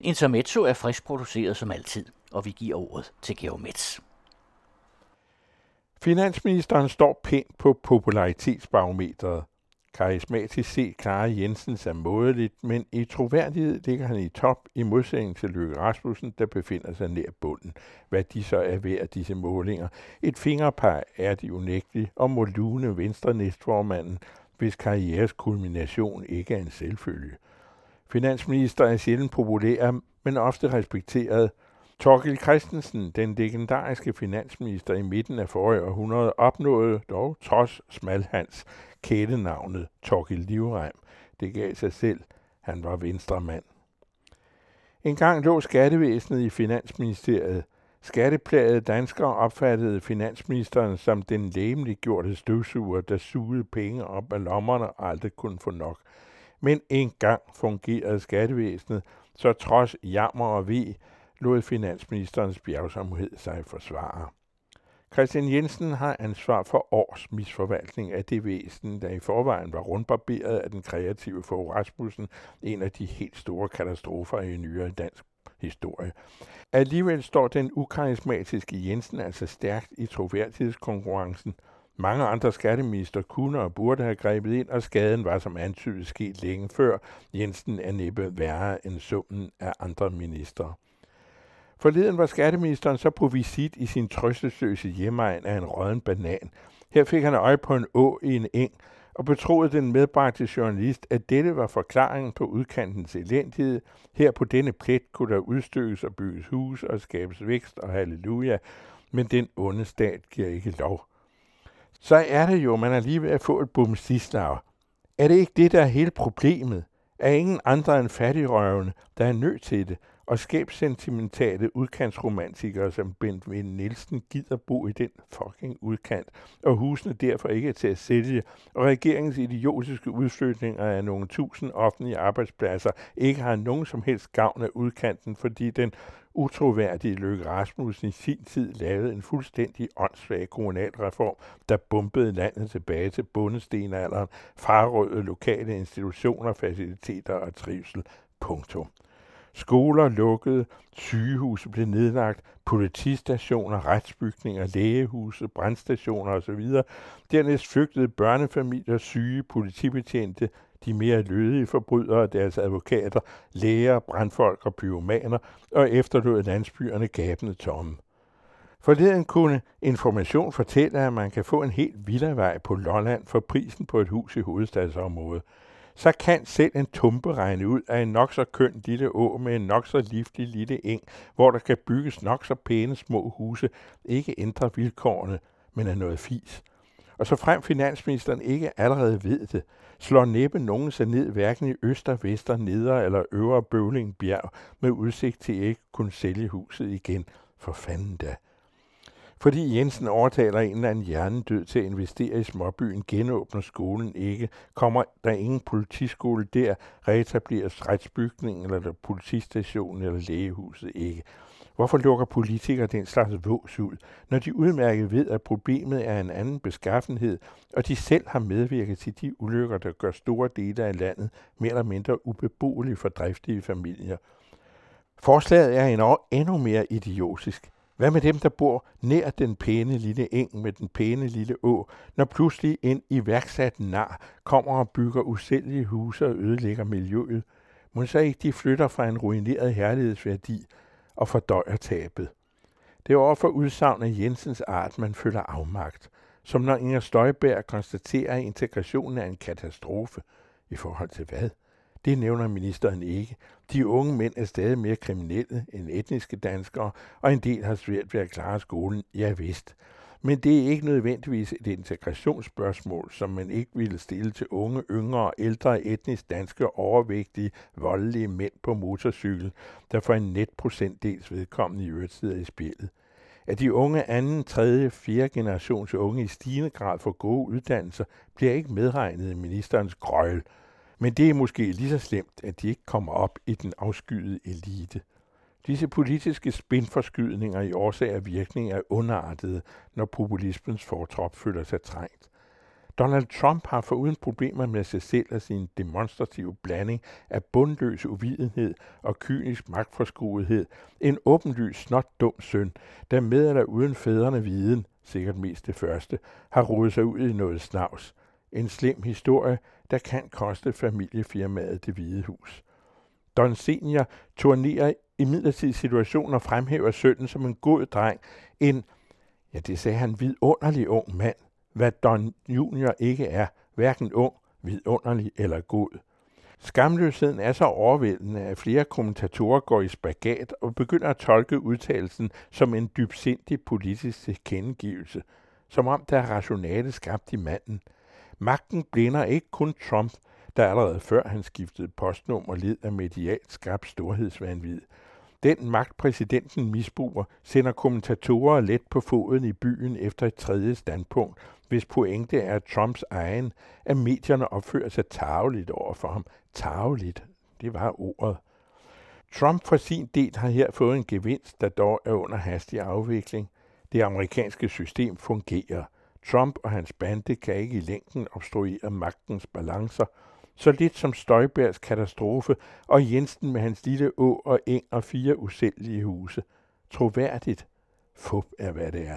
Intermezzo er frisk produceret som altid, og vi giver ordet til Georg Metz. Finansministeren står pænt på popularitetsbarometeret. Karismatisk set klarer Jensens er mådeligt, men i troværdighed ligger han i top i modsætning til Løkke Rasmussen, der befinder sig nær bunden. Hvad de så er ved af disse målinger. Et fingerpeg er de unægtelige og må lune venstre næstformanden, hvis karrieres kulmination ikke er en selvfølge. Finansminister er sjældent populær, men ofte respekteret. Thorkild Christensen, den legendariske finansminister i midten af forrige århundrede, opnåede dog trods Smalhans kælenavnet Thorkild Livrem. Det gav sig selv. Han var venstremand. En gang lå skattevæsenet i Finansministeriet. Skatteplagede danskere opfattede finansministeren som den legemliggjorte støvsuger, der sugede penge op af lommerne og aldrig kunne få nok. Men engang fungerede skattevæsenet, så trods jammer og ve, lod finansministerens bjergsomhed sig forsvare. Kristian Jensen har ansvar for års misforvaltning af det væsen, der i forvejen var rundbarberet af den kreative Fogh Rasmussen, en af de helt store katastrofer i nyere dansk historie. Alligevel står den ukarismatiske Jensen altså stærkt i troværdighedskonkurrencen. Mange andre skatteminister kunne og burde have grebet ind, og skaden var som antydet sket længe før. Jensen er næppe værre end summen af andre ministre. Forleden var skatteministeren så på visit i sin trøstesløse hjemegn af en rådden banan. Her fik han øje på en å i en eng, og betroede den medbragte journalist, at dette var forklaringen på udkantens elendighed. Her på denne plet kunne der udstykkes og bygges hus og skabes vækst og halleluja, men den onde stat giver ikke lov. Så er det jo, man er lige ved at få et bumsislag. Er det ikke det, der er hele problemet? Er ingen andre end fattigrøvene, der er nødt til det, og skabssentimentale udkantsromantikere som Bent V. Nielsen gider bo i den fucking udkant, og husene derfor ikke er til at sælge, og regeringens idiotiske udflytninger af nogle tusind offentlige arbejdspladser ikke har nogen som helst gavn af udkanten, fordi den utroværdige Løkke Rasmussen i sin tid lavede en fuldstændig åndssvag kommunalreform, der bombede landet tilbage til bondestenalderen, frarøvede lokale institutioner, faciliteter og trivsel. Punktum. Skoler lukkede, sygehuse blev nedlagt, politistationer, retsbygninger, lægehuse, brandstationer osv. Dernæst flygtede børnefamilier, syge, politibetjente, de mere lødige forbrydere, deres advokater, læger, brandfolk og pyromaner, og efterlod landsbyerne gabende tomme. Forleden kunne Information fortælle, at man kan få en helt villavej på Lolland for prisen på et hus i hovedstadsområdet. Så kan selv en tumpe regne ud af en nok så køn lille å med en nok så livlig lille eng, hvor der kan bygges nok så pæne små huse, ikke ændre vilkårene, men er noget fis. Og så frem finansministeren ikke allerede ved det, slår næppe nogen sig ned hverken i øster, vester, nedre eller øvre Bøvlingbjerg med udsigt til ikke kunne sælge huset igen. For fanden da. Fordi Jensen overtaler en eller anden hjernedød til at investere i småbyen, genåbner skolen ikke, kommer der ingen politiskole der, reetableres retsbygningen eller politistationen eller lægehuset ikke. Hvorfor lukker politikere den slags vås ud, når de udmærket ved, at problemet er en anden beskaffenhed, og de selv har medvirket til de ulykker, der gør store dele af landet mere eller mindre ubeboelige for driftige familier? Forslaget er endnu mere idiotisk. Hvad med dem, der bor nær den pæne lille eng med den pæne lille å, når pludselig en iværksat nar kommer og bygger usælgelige huse og ødelægger miljøet? Må så ikke de flytter fra en ruineret herlighedsværdi og fordøjer tabet? Det er overfor udsagn af Jensens art, man føler afmagt, som når Inger Støjberg konstaterer, at integrationen er en katastrofe. I forhold til hvad? Det nævner ministeren ikke. De unge mænd er stadig mere kriminelle end etniske danskere, og en del har svært ved at klare skolen, ja vist. Men det er ikke nødvendigvis et integrationsspørgsmål, som man ikke ville stille til unge, yngre og ældre etnisk danske, overvægtige, voldelige mænd på motorcykel, der for en net procentdels vedkommende i øvrigt sidder i spillet. At de unge anden, tredje, fjerde generations unge i stigende grad får gode uddannelser, bliver ikke medregnet i ministerens grøjl. Men det er måske lige så slemt, at de ikke kommer op i den afskyede elite. Disse politiske spinforskydninger i årsag og virkning er underartede, når populismens fortrop føler sig trængt. Donald Trump har foruden problemer med sig selv og sin demonstrative blanding af bundløs uvidenhed og kynisk magtforskuethed en åbenlys snot dum søn, der med eller uden fædrene viden, sikkert mest det første, har rodet sig ud i noget snavs. En slem historie, der kan koste familiefirmaet Det Hvide Hus. Don Senior turnerer imidlertid situationen og fremhæver sønnen som en god dreng, det sagde han, vidunderlig ung mand, hvad Don Junior ikke er, hverken ung, vidunderlig eller god. Skamløsheden er så overvældende, at flere kommentatorer går i spagat og begynder at tolke udtalelsen som en dybsindig politisk tilkendegivelse, som om der er rationale skabt i manden. Magten blinder ikke kun Trump, der allerede før han skiftede postnummer led af medialt skabt storhedsvanvid. Den magt præsidenten misbruger, sender kommentatorer let på foden i byen efter et tredje standpunkt, hvis pointe er Trumps egen, at medierne opfører sig tarveligt over for ham. Tarveligt, det var ordet. Trump for sin del har her fået en gevinst, der dog er under hastig afvikling. Det amerikanske system fungerer. Trump og hans bande kan ikke i længden obstruere magtens balancer, så lidt som Støjbergs katastrofe og Jensen med hans lille å og eng og 4 usælgelige huse. Troværdigt. Fup er, hvad det er.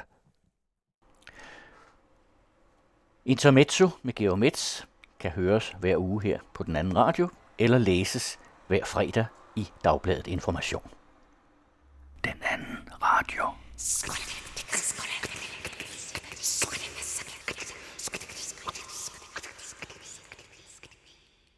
Intermezzo med Georg Metz kan høres hver uge her på Den Anden Radio, eller læses hver fredag i Dagbladet Information. Den Anden Radio.